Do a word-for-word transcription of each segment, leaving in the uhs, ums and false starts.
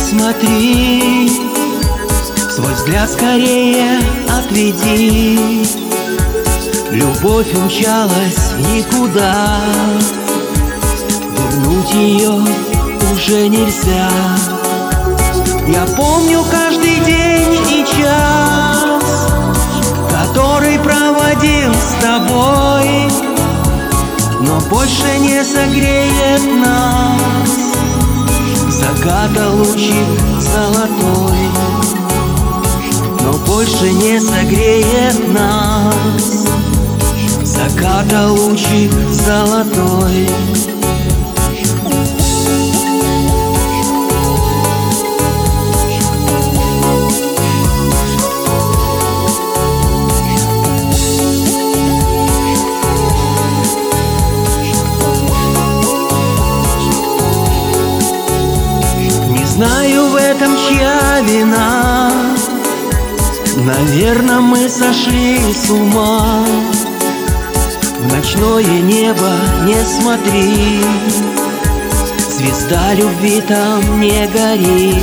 смотри, свой взгляд скорее отведи. Любовь умчалась никуда, вернуть ее уже нельзя. Я помню каждый день и час, который проводил с тобой, но больше не согреет нас заката лучик золотой. Но больше не согреет нас заката лучик золотой. Знаю, в этом чья вина, наверно, мы сошли с ума. В ночное небо не смотри, звезда любви там не горит.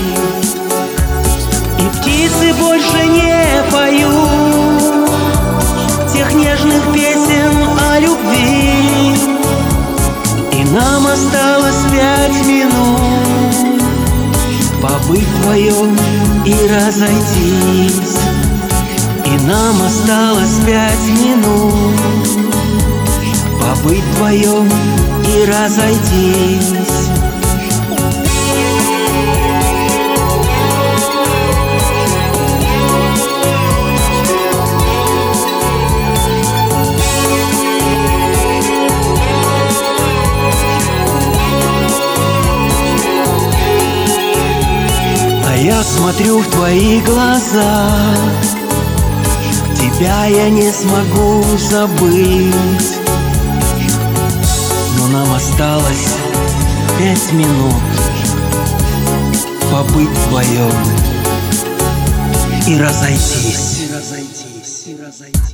И птицы больше не поют тех нежных песен о любви. И нам осталось пять минут побыть вдвоем и разойтись. И нам осталось пять минут побыть вдвоем и разойтись. Я смотрю в твои глаза, тебя я не смогу забыть. Но нам осталось пять минут побыть вдвоем и разойтись. И разойтись, и разойтись.